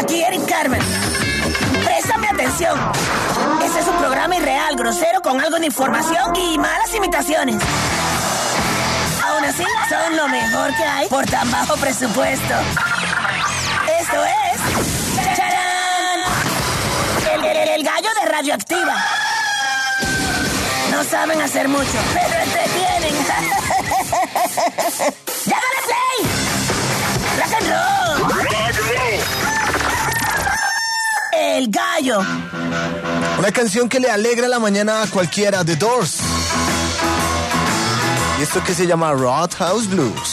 Aquí Eric Carmen. Préstame atención. Este es un programa irreal, grosero, con algo de información y malas imitaciones. Aún así, son lo mejor que hay por tan bajo presupuesto. Esto es... ¡Charán! El gallo de Radioactiva. No saben hacer mucho, pero entretienen. ¡Ya dale play! ¡Rock and roll! El gallo. Una canción que le alegra la mañana a cualquiera, The Doors. Y esto que se llama Roadhouse Blues.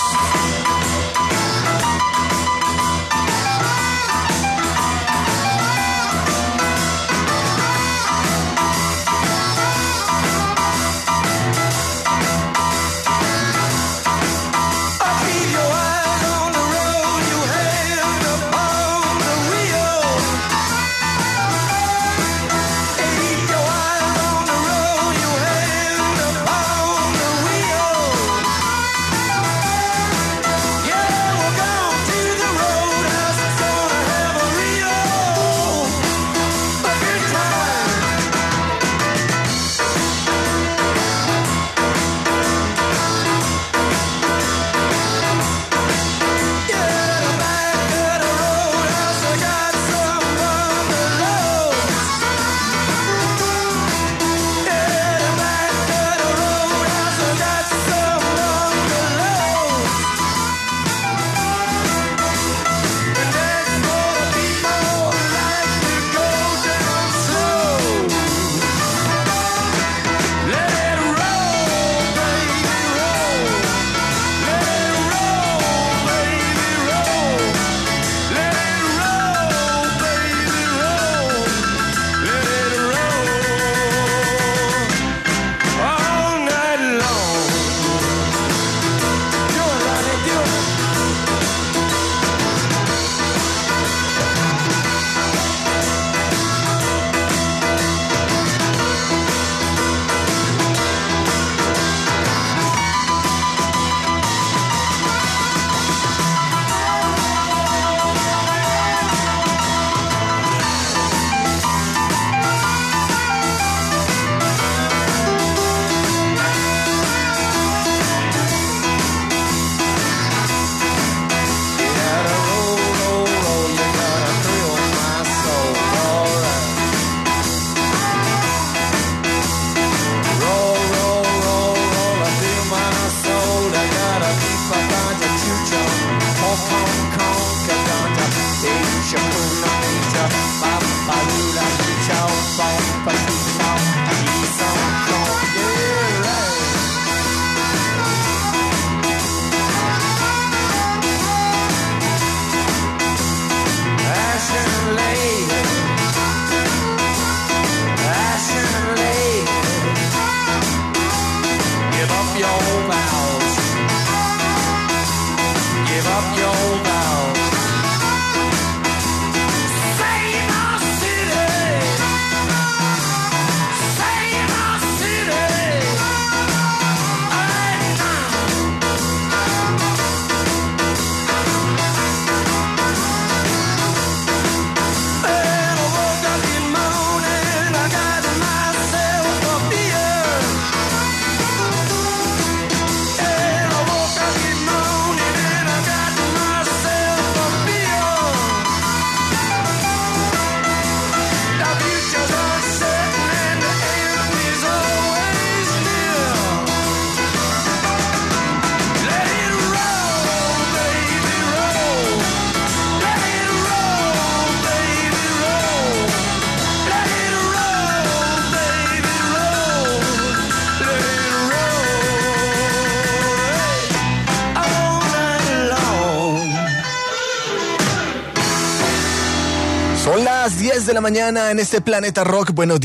Son las 10 de la mañana en este Planeta Rock. Bueno,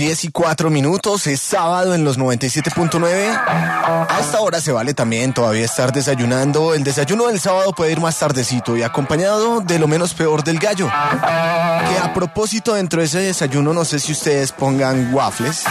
10:04. Es sábado en los 97.9. A esta hora se vale también todavía estar desayunando. El desayuno del sábado puede ir más tardecito y acompañado de lo menos peor del gallo. Que a propósito, dentro de ese desayuno, no sé si ustedes pongan waffles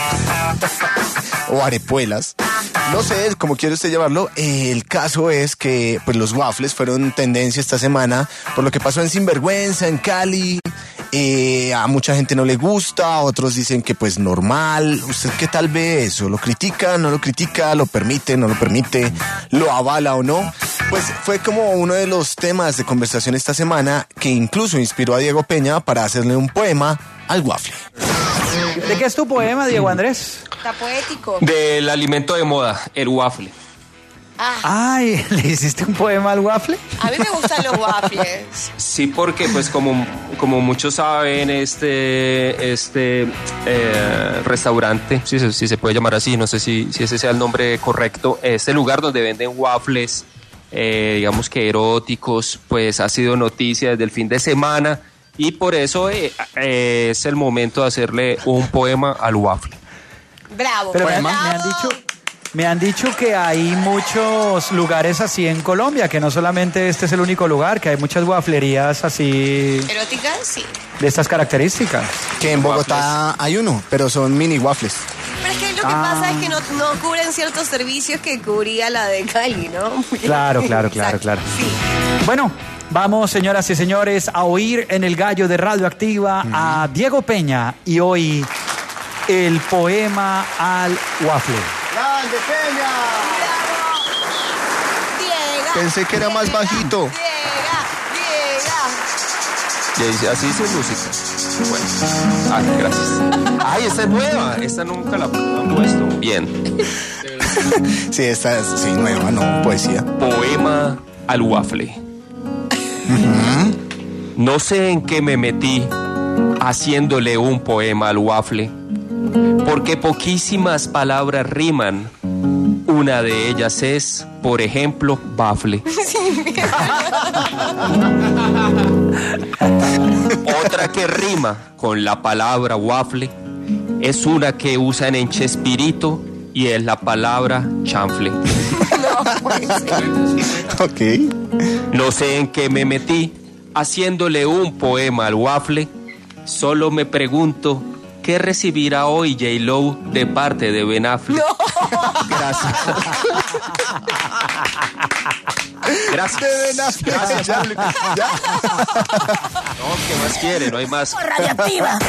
o arepuelas. No sé, como quiere usted llamarlo. El caso es que pues los waffles fueron tendencia esta semana por lo que pasó en Sinvergüenza, en Cali, A mucha gente no le gusta, otros dicen que pues normal. ¿Usted qué tal ve eso? ¿Lo critica, no lo critica, lo permite, no lo permite, lo avala o no? Pues fue como uno de los temas de conversación esta semana que incluso inspiró a Diego Peña para hacerle un poema al waffle. ¿De qué es tu poema, Diego Andrés? Está poético. Del alimento de moda, el waffle. Ay, ¿le hiciste un poema al waffle? A mí me gustan los waffles. Sí, porque pues como muchos saben, este restaurante, si se puede llamar así, no sé si ese sea el nombre correcto, este lugar donde venden waffles, digamos que eróticos, pues ha sido noticia desde el fin de semana y por eso es el momento de hacerle un poema al waffle. Bravo. Pero bravo. me han dicho que hay muchos lugares así en Colombia, que no solamente este es el único lugar, que hay muchas wafflerías así ¿Eróticas? Sí. de estas características. Que en Bogotá hay uno, pero son mini waffles. Pero es que lo que pasa es que no cubren ciertos servicios que cubría la de Cali, ¿no? Claro. Exacto. Sí. Bueno, vamos, señoras y señores, a oír en el gallo de Radioactiva a Diego Peña y hoy el poema al waffle. ¡Grande, Peña! Diega. Pensé que era más bajito. Y así dice música. Bueno, gracias. Ay, esta es nueva, esta nunca la han puesto. Bien. Sí, esta es nueva, no, poesía. Poema al waffle. No sé en qué me metí haciéndole un poema al waffle, porque poquísimas palabras riman. Una de ellas es, por ejemplo, bafle. Otra que rima con la palabra waffle es una que usan en Chespirito y es la palabra chanfle. Ok. No sé en qué me metí haciéndole un poema al waffle. Solo me pregunto ¿qué recibirá hoy J-Lo de parte de Ben Affleck? No. Gracias. Gracias. De Ben Affleck. Gracias. Ya. No, ¿qué más quiere? No hay más. Radioactiva.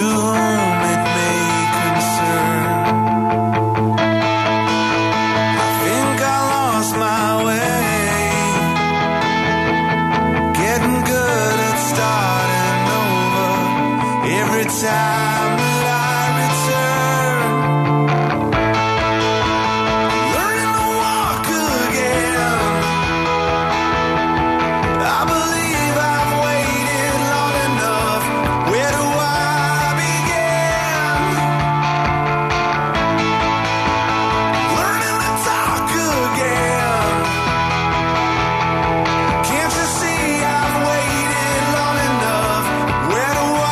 whom it may concern. I think I lost my way, getting good at starting over every time that I return. Learning to walk again. I believe I've waited long enough. Where do I begin? Learning to talk again. Can't you see I've waited long enough? Where do I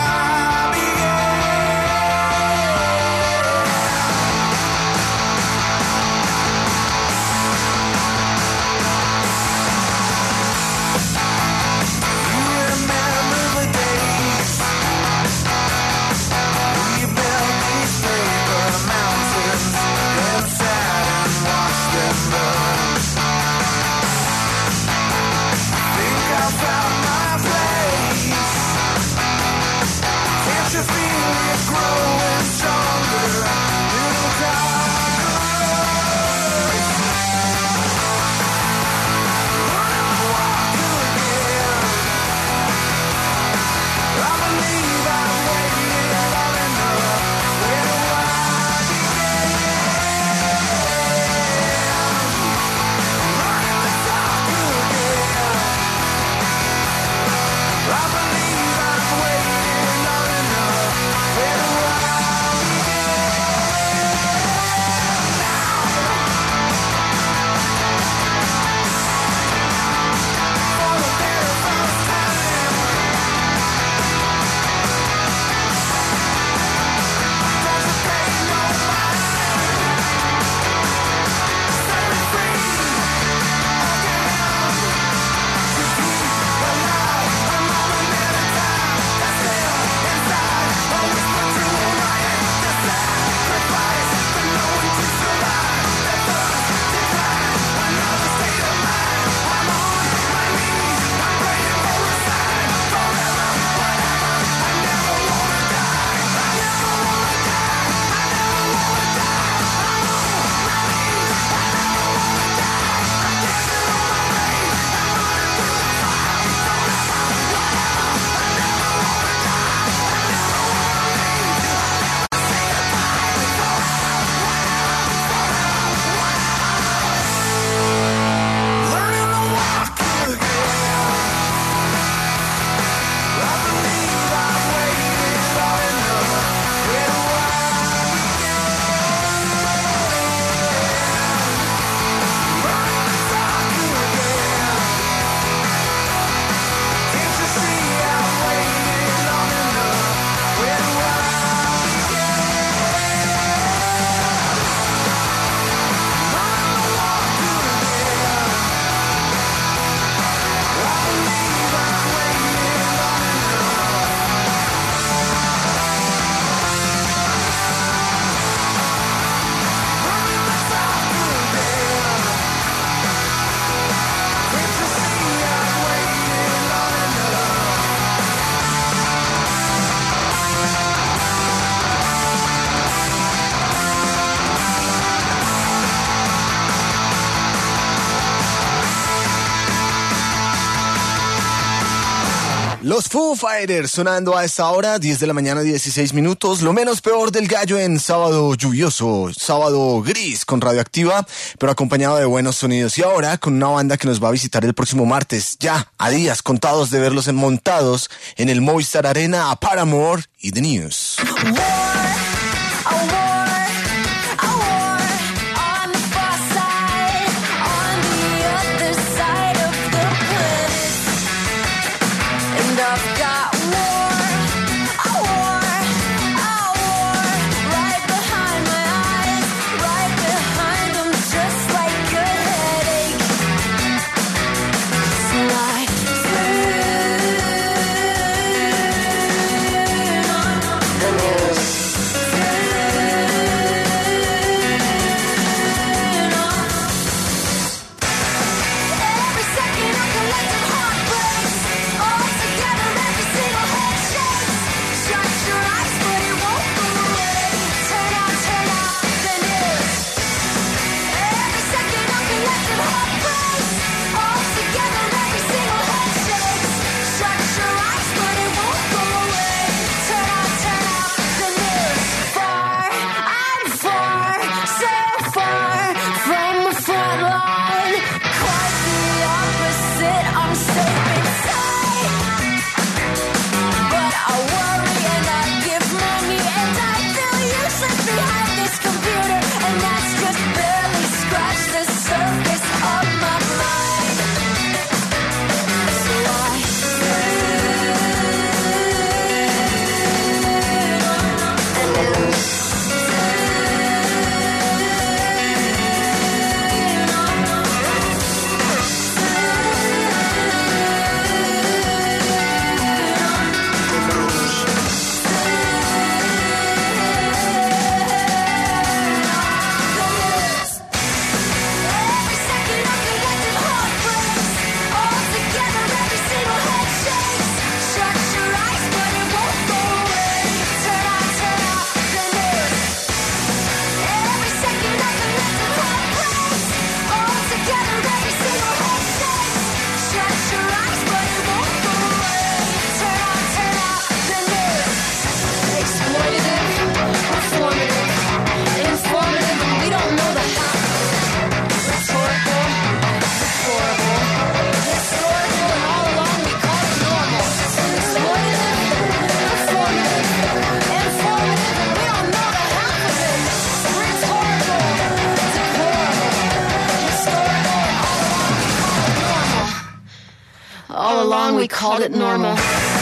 Los Foo Fighters sonando a esta hora, 10 de la mañana, 16 minutos. Lo menos peor del gallo en sábado lluvioso, sábado gris con Radioactiva, pero acompañado de buenos sonidos. Y ahora con una banda que nos va a visitar el próximo martes, ya a días contados de verlos montados en el Movistar Arena, a Paramore y The News. The News. we called it normal.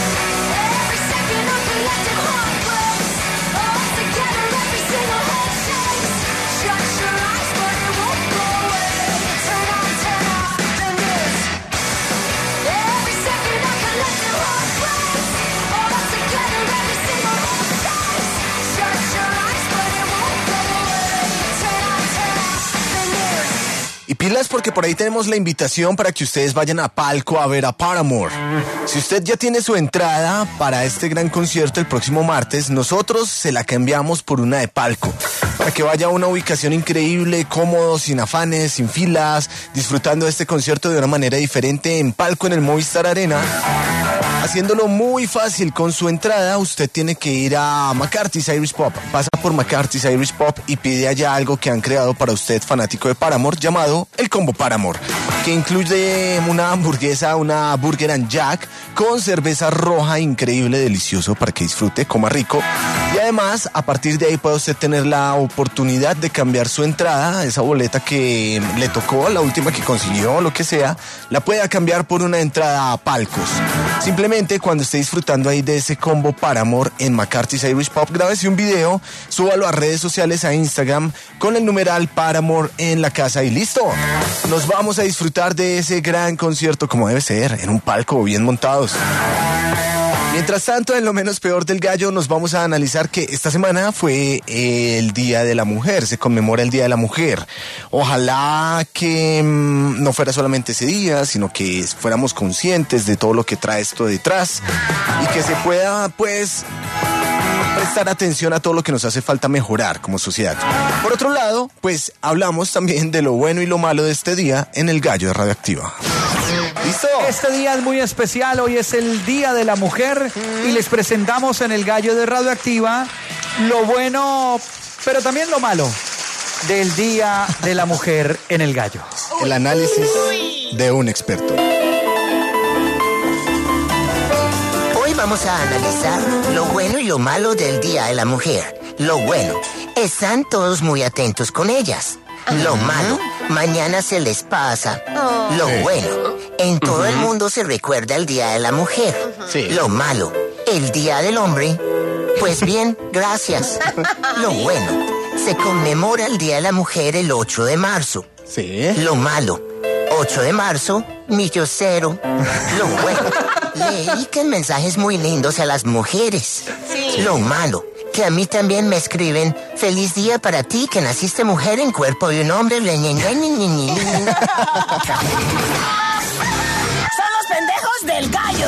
Y pilas porque por ahí tenemos la invitación para que ustedes vayan a Palco a ver a Paramore. Si usted ya tiene su entrada para este gran concierto el próximo martes, nosotros se la cambiamos por una de Palco. Para que vaya a una ubicación increíble, cómodo, sin afanes, sin filas, disfrutando de este concierto de una manera diferente en Palco en el Movistar Arena. Haciéndolo muy fácil con su entrada, usted tiene que ir a McCarthy's Irish Pub. Pasa por McCarthy's Irish Pub y pide allá algo que han creado para usted, fanático de Paramore, llamado el Combo Paramore, que incluye una hamburguesa, una Burger and Jack, con cerveza roja increíble, delicioso para que disfrute, coma rico. Y además, a partir de ahí puede usted tener la oportunidad de cambiar su entrada, esa boleta que le tocó, la última que consiguió, lo que sea, la pueda cambiar por una entrada a palcos. Simplemente cuando esté disfrutando ahí de ese Combo Paramore en McCarthy's Irish Pub, grábese un video, súbalo a redes sociales, a Instagram, con el numeral Paramore en la casa y listo. Nos vamos a disfrutar de ese gran concierto como debe ser, en un palco bien montados. Mientras tanto, en lo menos peor del gallo, nos vamos a analizar que esta semana fue el Día de la Mujer, se conmemora el Día de la Mujer. Ojalá que no fuera solamente ese día, sino que fuéramos conscientes de todo lo que trae esto detrás y que se pueda, pues, prestar atención a todo lo que nos hace falta mejorar como sociedad. Por otro lado, pues, hablamos también de lo bueno y lo malo de este día en el Gallo de Radioactiva. ¿Listo? Este día es muy especial, hoy es el Día de la Mujer y les presentamos en el Gallo de Radioactiva lo bueno, pero también lo malo del Día de la Mujer en el Gallo. El análisis de un experto. Hoy vamos a analizar lo bueno y lo malo del Día de la Mujer. Lo bueno, están todos muy atentos con ellas. Lo malo, mañana se les pasa. Lo bueno, en todo el mundo se recuerda el Día de la Mujer. Sí. Lo malo, el Día del Hombre. Pues bien, gracias. Lo bueno, se conmemora el Día de la Mujer el 8 de marzo. Sí. Lo malo, 8 de marzo, millo cero. Lo bueno, le dedican mensajes muy lindos a las mujeres. Lo malo, que a mí también me escriben, feliz día para ti que naciste mujer en cuerpo de un hombre. Son los pendejos del gallo.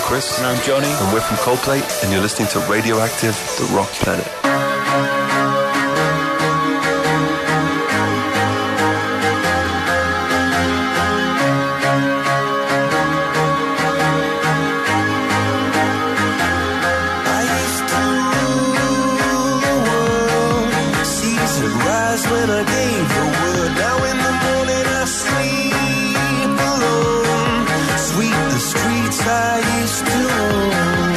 Chris. And I'm Johnny. And we're from Coldplay, and you're listening to Radioactive, the Rock Planet. When I gave the word, now in the morning I sleep alone. Sweep the streets I used to own.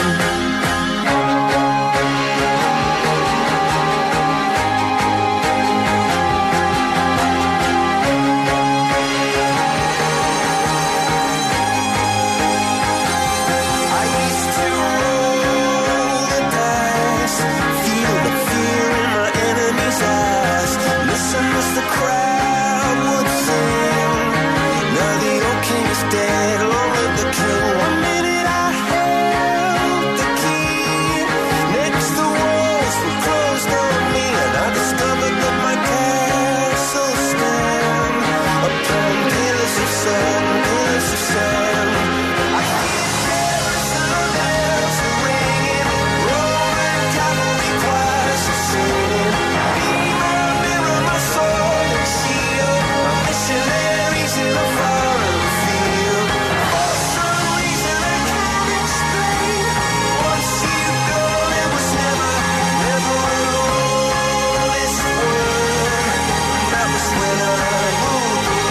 I used to roll the dice, feel the fear in my enemy's eyes. Listen as the crowd would sing. Now the old king is dead, long live the king. One minute I held the key. Next the walls were closed on me, and I discovered that my castle stand upon pillars of sand, pillars of sand. I hear Jerusalem bells ringing, Roman cavalry choirs are singing. My soul and shield, my missionaries in a foreign field. For some reason I can't explain. Once you go, there was never an honest word. That was when I ruled the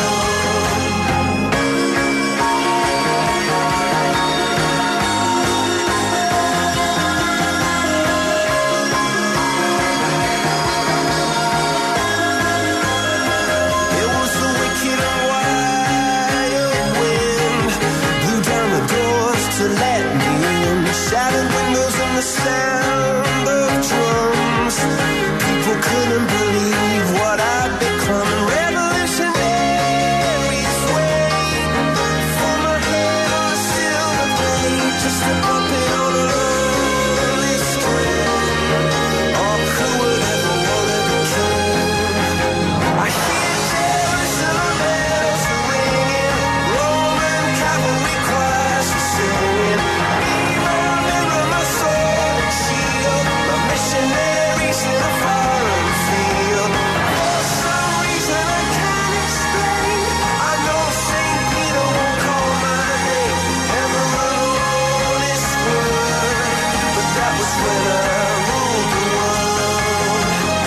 It was the wicked and wild wind, blew down the doors to let me in. The shattered windows and the sound of drums. People couldn't believe what I'd become. Revolutionaries wait for my head on a silver plate, just a puppet on a lonely string. Oh, who would ever wanna be king? I hear Jerusalem bells ringing, Roman cavalry choirs are singing. Mirror, my sword and shield, my missionaries in a foreign field. For some reason I can't explain, I know Saint Peter won't call my name, ever alone is word, but that was when I ruled the world.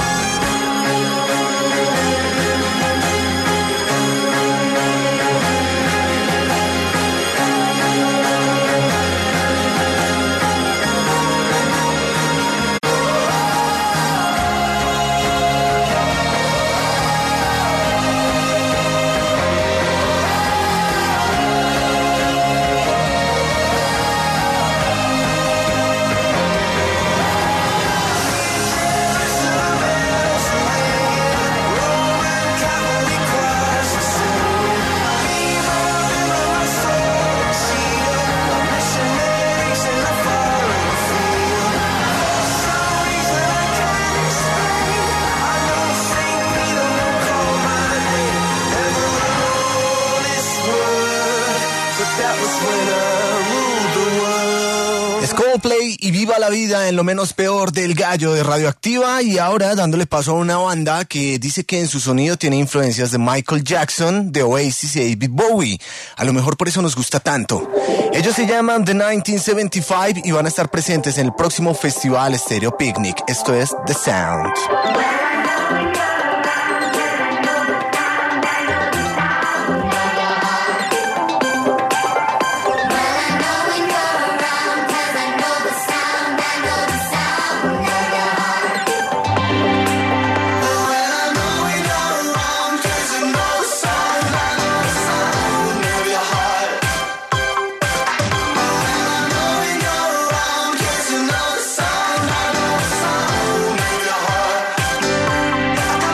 Es Coldplay y Viva la Vida en lo menos peor del gallo de Radioactiva, y ahora dándole paso a una banda que dice que en su sonido tiene influencias de Michael Jackson, de Oasis y David Bowie. A lo mejor por eso nos gusta tanto. Ellos se llaman The 1975 y van a estar presentes en el próximo festival Stereo Picnic. Esto es The Sound. I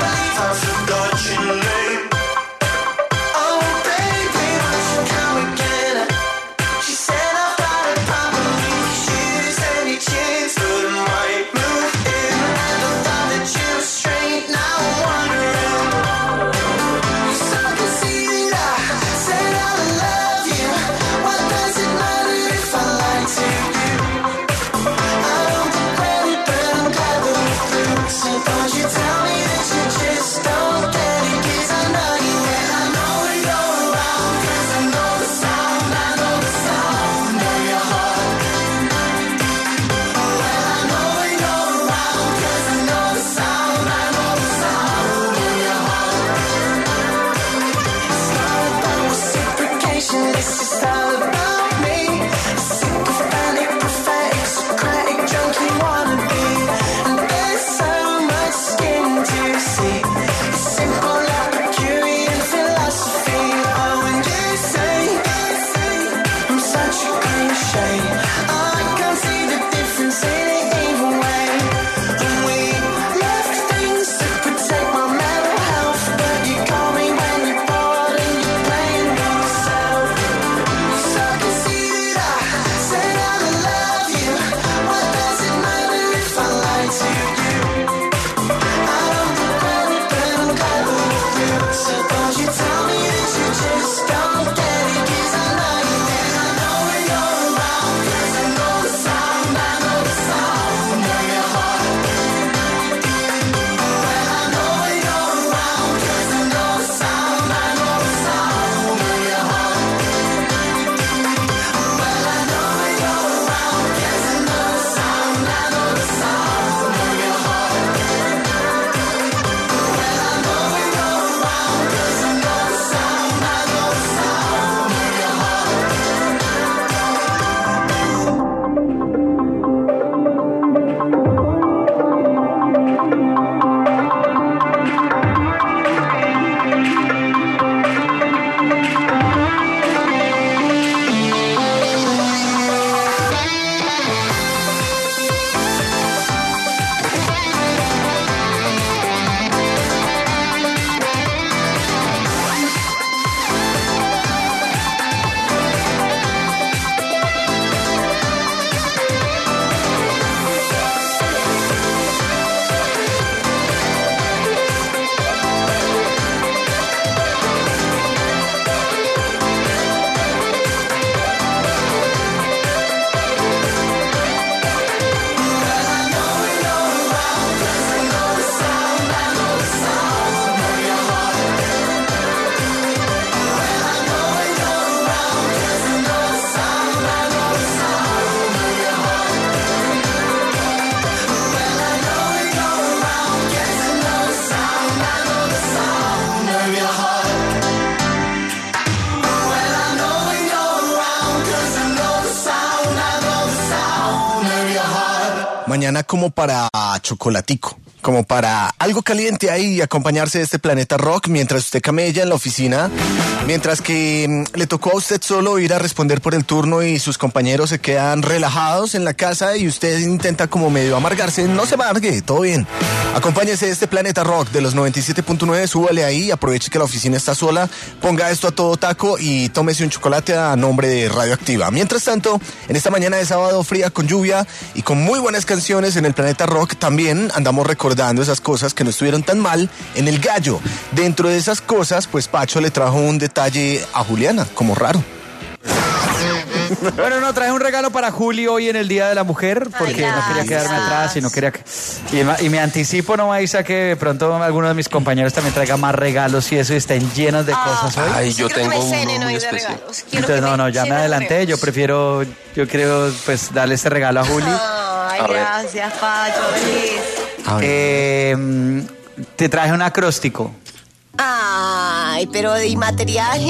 Mañana como para chocolatico, como para algo caliente ahí y acompañarse de este Planeta Rock mientras usted camella en la oficina, mientras que le tocó a usted solo ir a responder por el turno y sus compañeros se quedan relajados en la casa y usted intenta como medio amargarse. No se amargue, todo bien. Acompáñese de este Planeta Rock de los 97.9, súbale ahí, aproveche que la oficina está sola, ponga esto a todo taco y tómese un chocolate a nombre de Radioactiva. Mientras tanto, en esta mañana de sábado fría con lluvia y con muy buenas canciones en el Planeta Rock, también andamos recordando esas cosas que no estuvieron tan mal en el gallo. Dentro de esas cosas, pues Pacho le trajo un detalle a Juliana, como raro. Bueno, no, traje un regalo para Juli hoy en el Día de la Mujer, porque no quería quedarme atrás y no quería que... Y me anticipo nomás a que de pronto alguno de mis compañeros también traiga más regalos y eso, y estén llenos de cosas hoy. Ay, yo Quiero tengo que me cenen uno muy hoy de especial. regalos. Quiero Entonces, que no, ya me llenen de adelanté, regalos. yo creo pues darle este regalo a Juli. Ay, A ver. gracias, Pacho. feliz. Te traje un acróstico. Ay, pero ¿y material?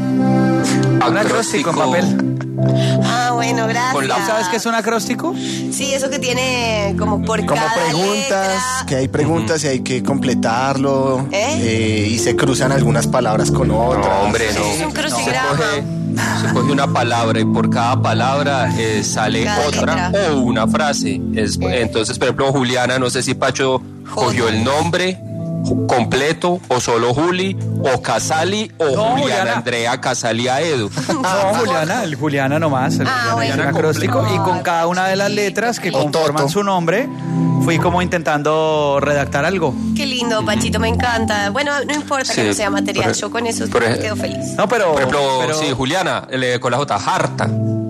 Un acróstico en papel. Ah, bueno, gracias. Con la- ¿Sabes qué es un acróstico? Sí, eso que tiene como por Como cada preguntas, letra. que hay preguntas y hay que completarlo, ¿Eh? y se cruzan algunas palabras con otras. No, hombre, no. Es un crucigrama. Se coge una palabra y por cada palabra sale Cada otra letra. o una frase. Entonces, por ejemplo, Juliana, no sé si Pacho cogió el nombre completo o solo Juli o Casali o No, Juliana Juliana. Andrea Casali Aedo. No, Juliana nomás. El Juliana bueno. es un acróstico y con cada una de las letras que conforman su nombre fui como intentando redactar algo. Qué lindo, Pachito, me encanta. Bueno, no importa que Sí, no sea material, por- yo con eso por- quedo feliz. No, pero... Por ejemplo, pero- sí, Juliana, con la J, harta.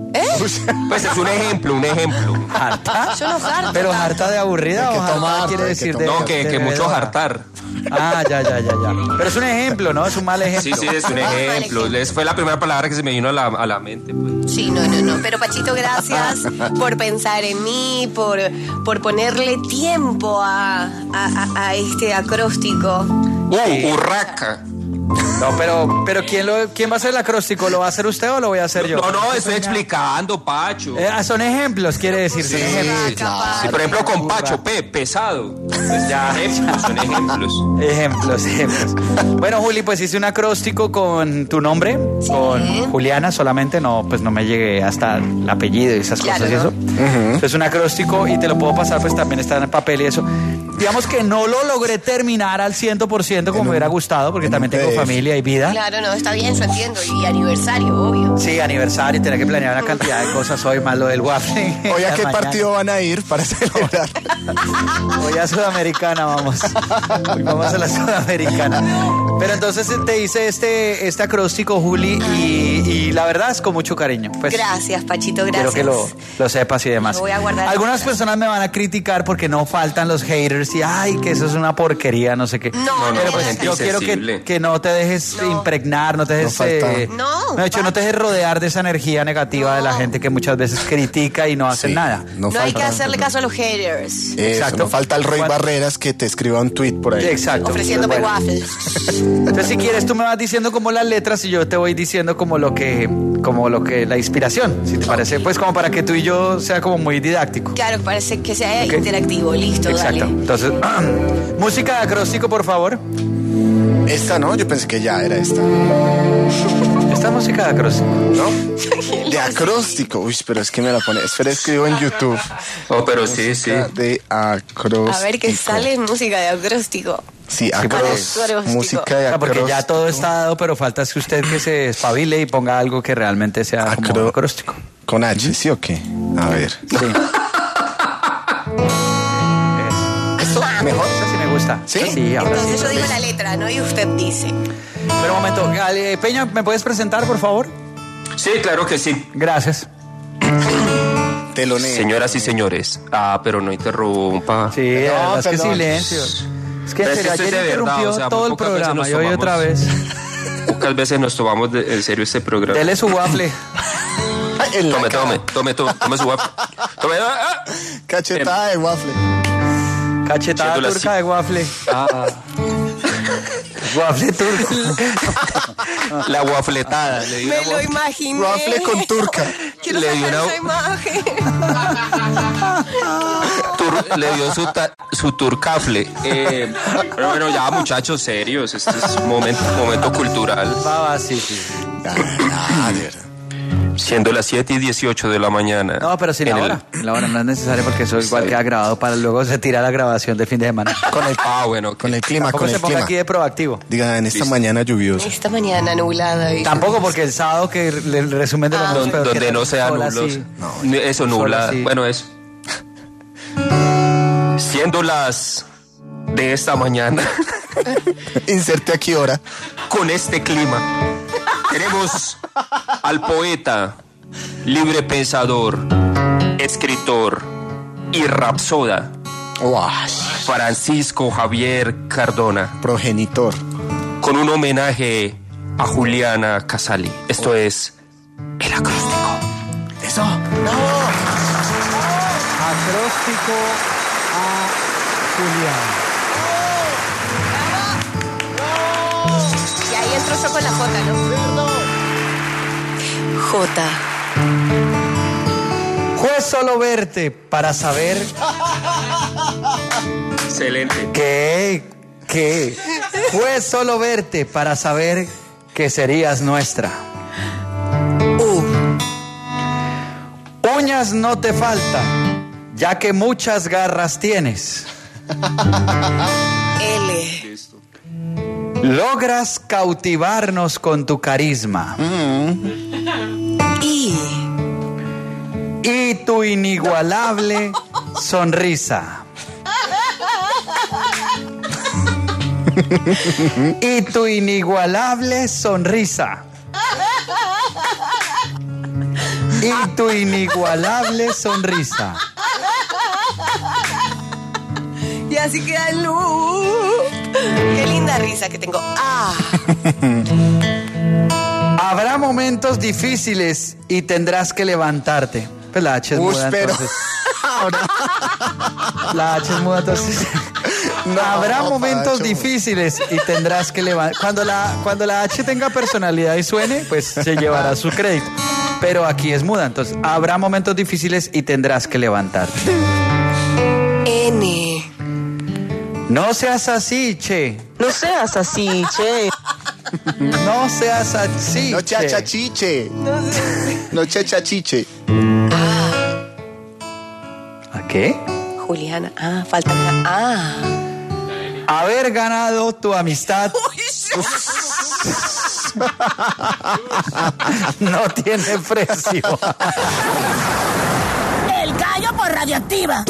Pues es un ejemplo, ¿Harta? Yo no harto. ¿Pero harta de aburrida Hay que o harta tomar, quiere hay que decir de... No, que de mucho bebedora? hartar. Ah, ya. Pero es un ejemplo, ¿no? Es un mal ejemplo. Sí, es un ejemplo. Fue la primera palabra que se me vino a la mente. Pues. Sí, no. Pero Pachito, gracias por pensar en mí, por ponerle tiempo a este acróstico. Urraca. No, pero ¿quién va a hacer el acróstico? ¿Lo va a hacer usted o lo voy a hacer yo? No, estoy explicando, Pacho. Son ejemplos, quiere decir. Son ejemplos. Sí, por ejemplo, con Pacho, pesado. Pues ya, son ejemplos. Ejemplos. Bueno, Juli, pues hice un acróstico con tu nombre, con Juliana solamente, no, pues no me llegué hasta el apellido y esas Claro, cosas y ¿no? eso. Es un acróstico y te lo puedo pasar, pues también está en el papel y eso. Digamos que no lo logré terminar al 100% como me hubiera gustado, porque también tengo PDF. familia y vida. Claro, no, está bien, yo entiendo. Y aniversario, obvio. Sí, aniversario, tenía que planear una cantidad de cosas hoy, más lo del waffle. Hoy a qué Mañana. partido van a ir para celebrar. Hoy a Sudamericana vamos. Hoy vamos a la Sudamericana. Pero entonces te hice este acróstico, Juli, y la verdad es con mucho cariño. Pues, Gracias, Pachito, quiero gracias. que lo sepas y demás. Lo voy a guardar. Algunas personas me van a criticar porque no faltan los haters y ay, que eso es una porquería, no sé qué. No, Pero no, pues gente yo quiero insensible. que no te dejes impregnar, no te dejes... falta. No, de hecho, no te dejes rodear de esa energía negativa de la gente que muchas veces critica y no hacen Sí, nada. No hay falta- que hacerle caso a los haters. Eso, Exacto. no falta el Roy ¿Cuál? Barreras que te escriba un tweet por ahí. Exacto. Ofreciéndome Bueno. waffles. Entonces, si quieres, tú me vas diciendo como las letras y yo te voy diciendo como lo que la inspiración, si te parece, pues como para que tú y yo sea como muy didáctico. Claro, parece que sea Ok. interactivo. Listo, Exacto. dale. Entonces, música de acróstico, por favor. Esta no, yo pensé que ya era esta. Esta música de acróstico. ¿No? De acróstico. Uy, pero es que me la pone. Espera, escribo en YouTube. Oh, pero sí. De acróstico. A ver qué sale en música de acróstico. Sí, Acróstico. música de Ah, porque acróstico. ya todo está dado, pero falta que usted que se espabile y ponga algo que realmente sea como acróstico. Con H, ¿sí o qué? A ver. Sí. ¿Esto? ¿Mejor? Eso sí me gusta. ¿Sí? Sí, ahora Entonces sí. yo digo la letra, ¿no? Y usted dice. Pero un momento, Peña, ¿me puedes presentar, por favor? Sí, claro que sí. Gracias. Teloneo. Señoras y señores. pero no interrumpa. Sí, la verdad es que perdón. silencio. Es que en Es que serio, esto es ayer de verdad, interrumpió o sea, todo muy el pocas veces programa nos y hoy tomamos. otra vez. Pocas veces nos tomamos en serio este programa. Dele su waffle. Ay, en la cara. Tome su waffle. Tome. Cachetada de waffle. Cachetada Echándola turca así. de waffle. Waffle turco. La waffletada. Le di Me una lo imaginé. Waffle con turca. Quiero Le di sacar una- esa imagen. su turcafle. Pero bueno, ya muchachos, serios. Este es un momento cultural. Va, sí. Ah, de verdad. Siendo las 7:18 de la mañana. No, pero sin la hora. La hora no es necesario porque eso igual queda grabado para luego se tira la grabación de fin de semana. Bueno. Con el clima, Tampoco con se el ponga clima. aquí de proactivo. Diga, en esta mañana lluviosa. Esta mañana nublada. ¿viste? Tampoco porque el sábado que el resumen de los números, Donde no sea nublos. Eso nubla. así. Bueno, eso. Siendo las de esta mañana. Inserte aquí hora. Con este clima. Tenemos al poeta, libre pensador, escritor y rapsoda, Francisco Javier Cardona, Progenitor. con un homenaje a Juliana Casali. Esto es El Acróstico. Eso. Acróstico a Julián. Y ahí entro yo con la J, ¿no? J. Juez solo verte para saber Excelente. que juez solo verte para saber que serías nuestra. Uñas no te faltan, ya que muchas garras tienes. L. Logras cautivarnos con tu carisma. I. Y tu inigualable sonrisa. Y tu inigualable sonrisa. Y tu inigualable sonrisa. Y así queda el luz. Qué linda risa que tengo. Ah. Habrá momentos difíciles y tendrás que levantarte. Pues la H es muda, pero entonces. La H es muda, entonces. Habrá momentos Pacho. difíciles y tendrás que levantar. Cuando la H tenga personalidad y suene, pues se llevará su crédito. Pero aquí es muda, entonces habrá momentos difíciles y tendrás que levantarte. N. No seas así, che. No seas así, che. No seas así, No che. chachachiche. No chachachiche. ¿A qué? Juliana. Ah, falta una. Ah. Haber ganado tu amistad no tiene precio. El gallo por Radioactiva.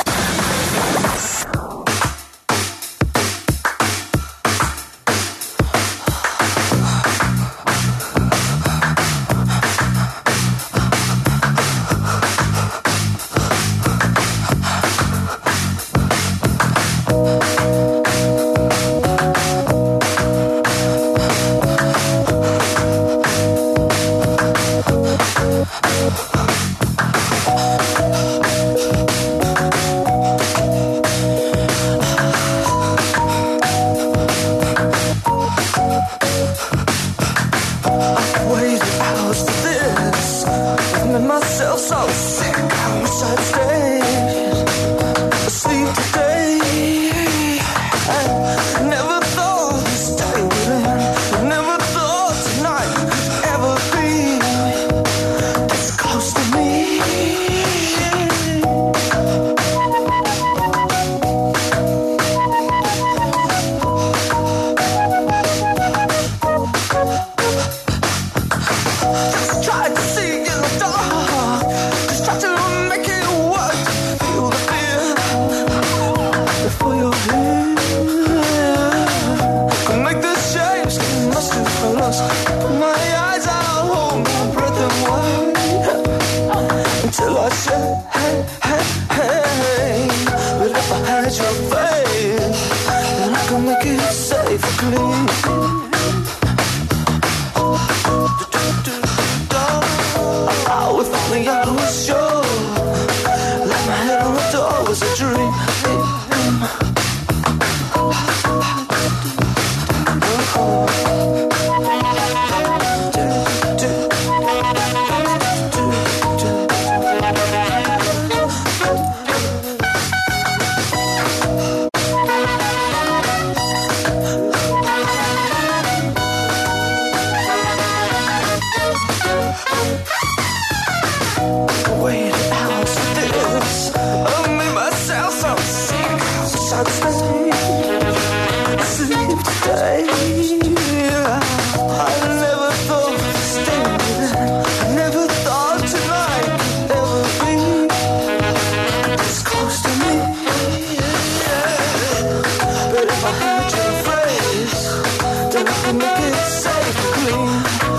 Waited hours for this. I've made myself so sick. I wish I'd stayed asleep today. I never thought this day would end. I never thought tonight could ever be this close to me. Tried to see in the dark, just tried to make it work. Feel the fear before you're here. Could make this change, must have felt lost. Put my eyes out, hold my breath and wait until I say, hey. But if I had your faith, then I could make it safe and clean. Oh, if only I was sure. Like my head on the door was a dream. I'd sleep today. I never thought of staying there. I never thought tonight could ever be this close to me. But if I heard your phrase, then I could make it safe and clean.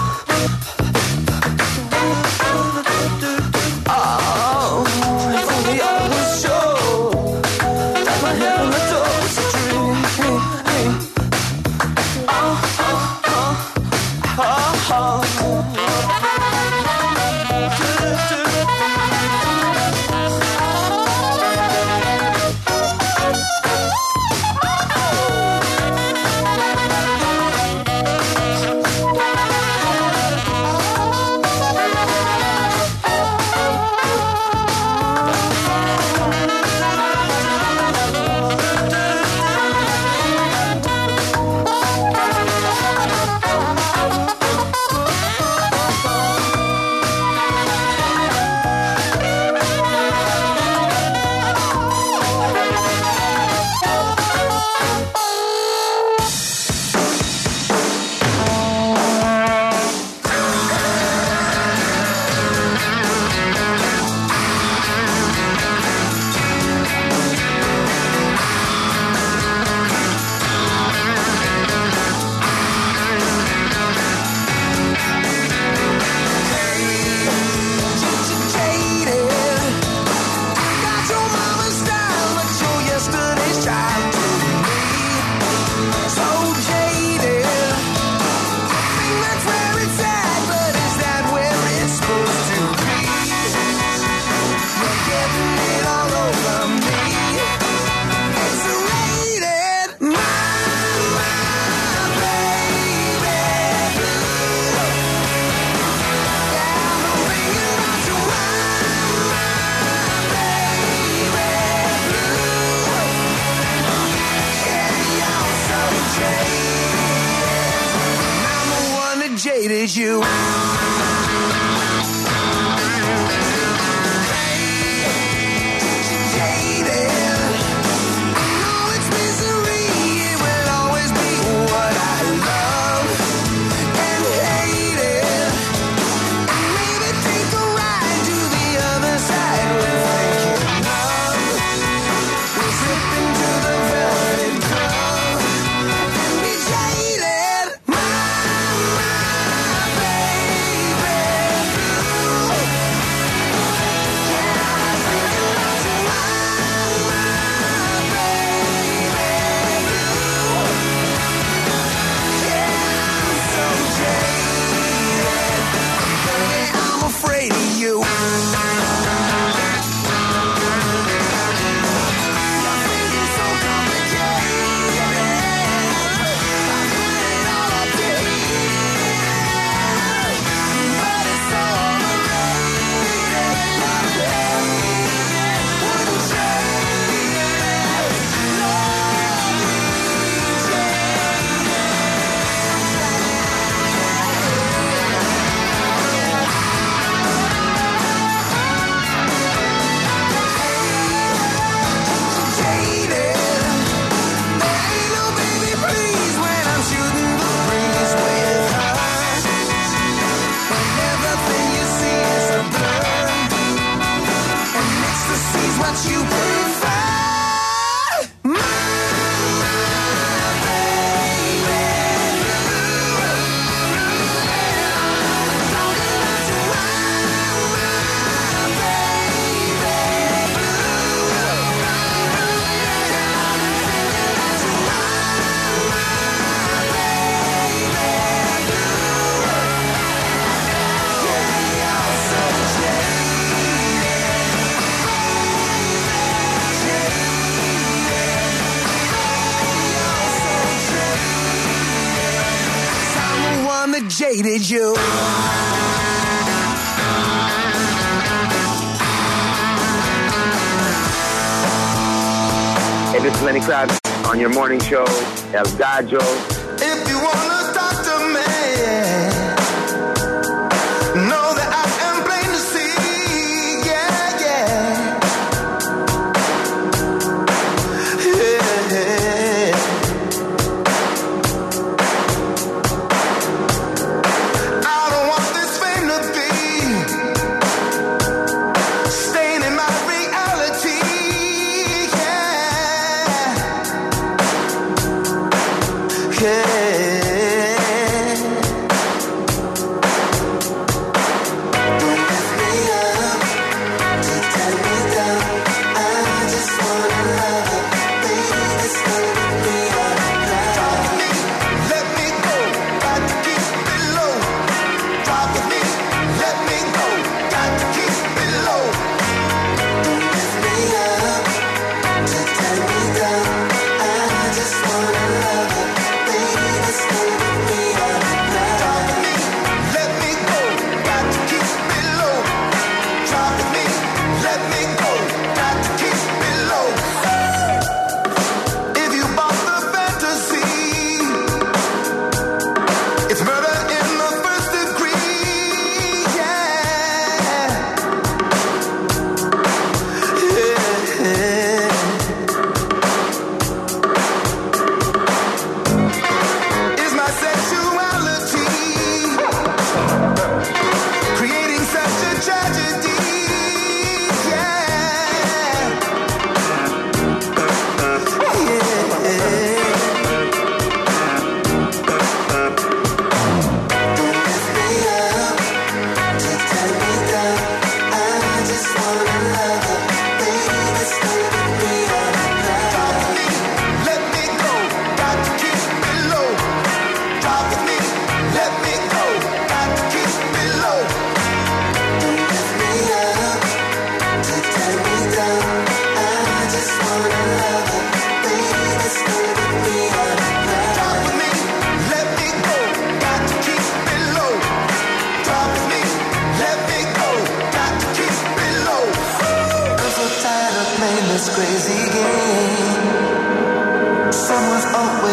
Oh, if only I was sure that my head on the door was a dream. Jaded you. Jaded you. Hey, this is Lenny Kravitz on your morning show, El Gallo. If you wanna talk to me, know that I am plain to see, yeah, yeah. Yeah.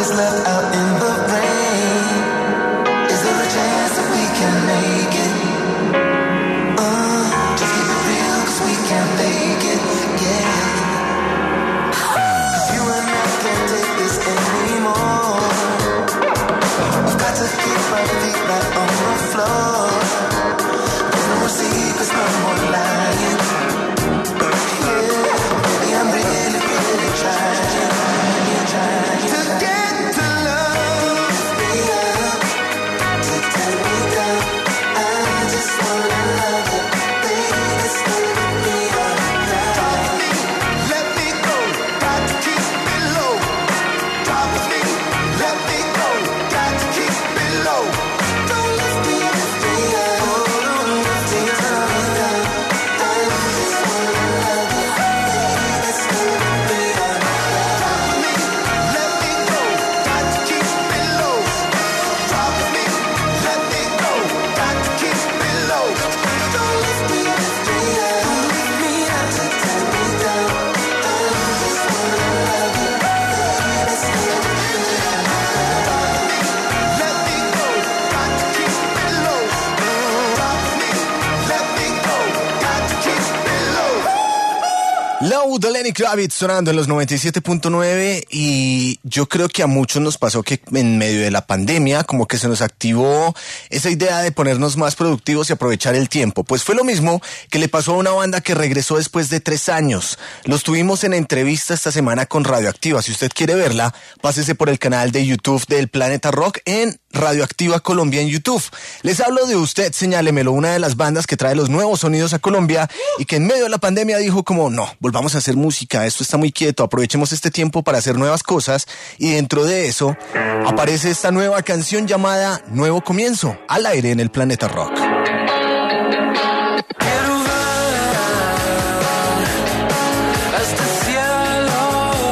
is left out in the rain. Is there a chance that we can make it? Just keep it real, 'cause we can't fake it, yeah. 'Cause you and I can't take this anymore. We've got to keep our feet right on the floor. There's no more secrets, no more lying. Yeah, baby, I'm really, really trying. To get to love, to take me down. I just wanna love you, baby, it's gonna be alright. Let me go, got to keep it low. Drop me, let me go, got to keep it low. Don't lift me up, don't lift me down. I just wanna love you, baby, it's gonna be alright. Drop me, let me go, got to keep it low. Drop me, let me go, got to keep it low. Don't lift me up, don't lift me up to take me down. I just wanna love you, baby, it's gonna be alright. Let me go, got to keep it low. Drop me, let me go, got to keep it low. Low de Lenny Kravitz sonando en los 97.9 y yo creo que a muchos nos pasó que en medio de la pandemia como que se nos activó esa idea de ponernos más productivos y aprovechar el tiempo. Pues fue lo mismo que le pasó a una banda que regresó después de 3 años. Los tuvimos en entrevista esta semana con Radioactiva. Si usted quiere verla, pásese por el canal de YouTube del Planeta Rock en Radioactiva Colombia en YouTube. Les hablo de Usted, Señálemelo, una de las bandas que trae los nuevos sonidos a Colombia y que en medio de la pandemia dijo como no, volvamos a hacer música, esto está muy quieto, aprovechemos este tiempo para hacer nuevas cosas y dentro de eso aparece esta nueva canción llamada Nuevo Comienzo, al aire en el Planeta Rock. Este cielo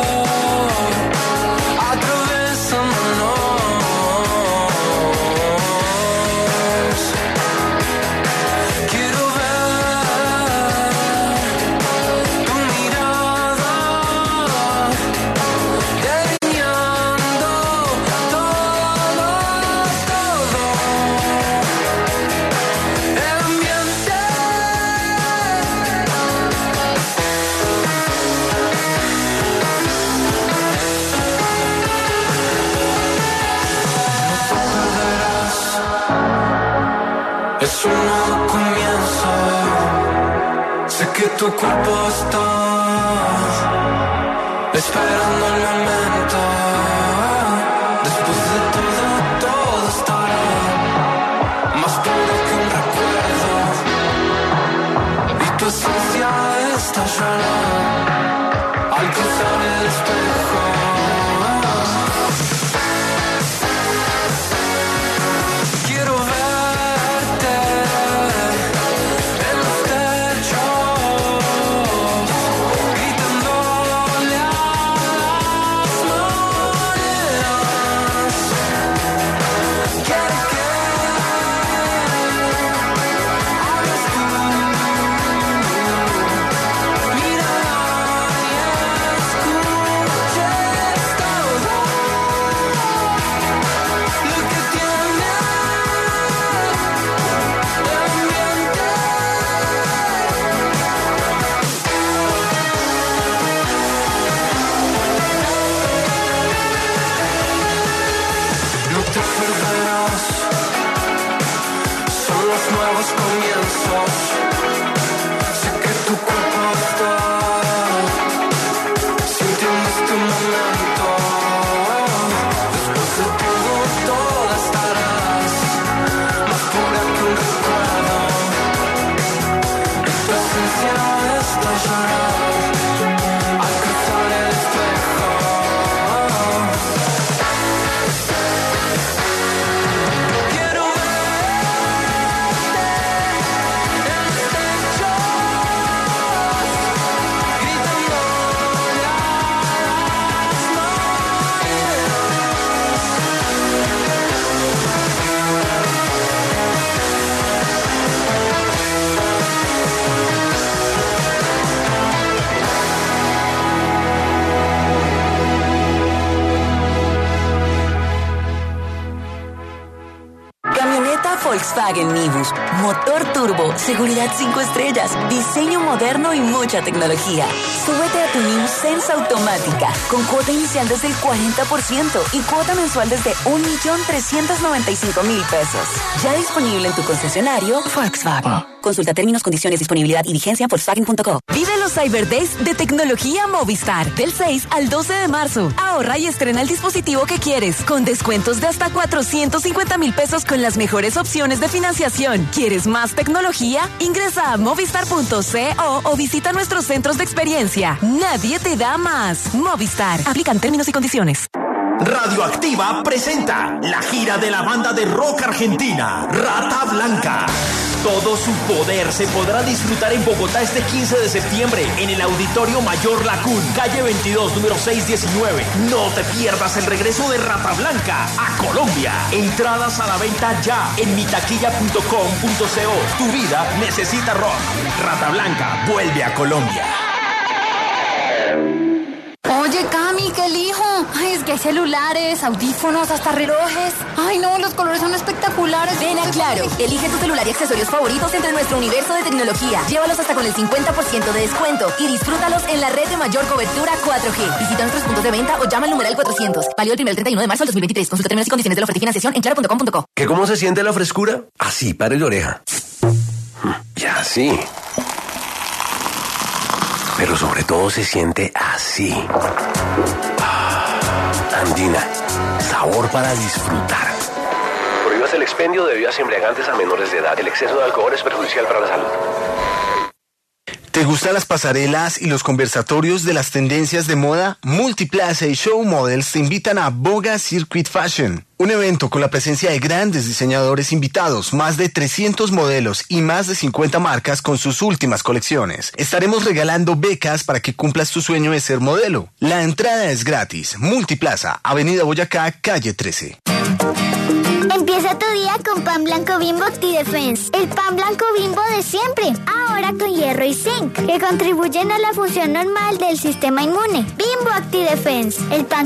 atravesándonos. Quiero ver tu mirada delineando todo. El ambiente. Es un nuevo comienzo. Sé que tu cuerpo está esperando el momento. Después de todo, todo estará más puro que un recuerdo. Y tu esencia estallará al cruzar el espejo. Quiero verte en los techos, gritándole a las mareas. Quiero que hables tú, mira y escuches todo lo que tiene el ambiente. No te perderás, son los nuevos comienzos. Sé que tu cuerpo está sintiendo este momento. Después de todo, todo estarás más pura que un recuerdo. Y tu esencia estallará al cruzar el espejo. Quiero verte en los techos, gritándole a las mareas. Volkswagen Nibus. Motor turbo, seguridad 5 estrellas, diseño moderno y mucha tecnología. Súbete a tu Nibus Sense automática, con cuota inicial desde el 40% y cuota mensual desde 1.395.000 pesos. Ya disponible en tu concesionario Volkswagen. Consulta términos, condiciones, disponibilidad y vigencia en Volkswagen.co. Vive los Cyber Days de tecnología Movistar del 6 al 12 de marzo. Ahorra y estrena el dispositivo que quieres con descuentos de hasta 450.000 pesos con las mejores opciones de financiación. ¿Quieres más tecnología? Ingresa a movistar.co o visita nuestros centros de experiencia. Nadie te da más. Movistar. Aplican términos y condiciones. Radioactiva presenta la gira de la banda de rock argentina, Rata Blanca. Todo su poder se podrá disfrutar en Bogotá este 15 de septiembre en el Auditorio Mayor Lacún, calle 22, número 619. No te pierdas el regreso de Rata Blanca a Colombia. Entradas a la venta ya en mitaquilla.com.co. Tu vida necesita rock. Rata Blanca vuelve a Colombia. Oye, Cami, ¿qué elijo? Ay, es que hay celulares, audífonos, hasta relojes. Ay, no, los colores son espectaculares. Ven a Claro, elige tu celular y accesorios favoritos entre nuestro universo de tecnología. Llévalos hasta con el 50% de descuento y disfrútalos en la red de mayor cobertura 4G. Visita nuestros puntos de venta o llama al numeral 400. Válido el 1 al 31 de marzo del 2023. Consulta términos y condiciones de la oferta y financiación en claro.com.co. ¿Que cómo se siente la frescura? Así, pare la oreja. Y así. Pero sobre todo se siente así. Andina, sabor para disfrutar. Prohíbas el expendio de bebidas embriagantes a menores de edad. El exceso de alcohol es perjudicial para la salud. ¿Te gustan las pasarelas y los conversatorios de las tendencias de moda? Multiplaza y Show Models te invitan a Boga Circuit Fashion, un evento con la presencia de grandes diseñadores invitados, más de 300 modelos y más de 50 marcas con sus últimas colecciones. Estaremos regalando becas para que cumplas tu sueño de ser modelo. La entrada es gratis. Multiplaza, Avenida Boyacá, calle 13. Empieza tu día con pan blanco Bimbo Actidefense. El pan blanco Bimbo de siempre. Ahora con hierro y zinc, que contribuyen a la función normal del sistema inmune. Bimbo Actidefense. El pan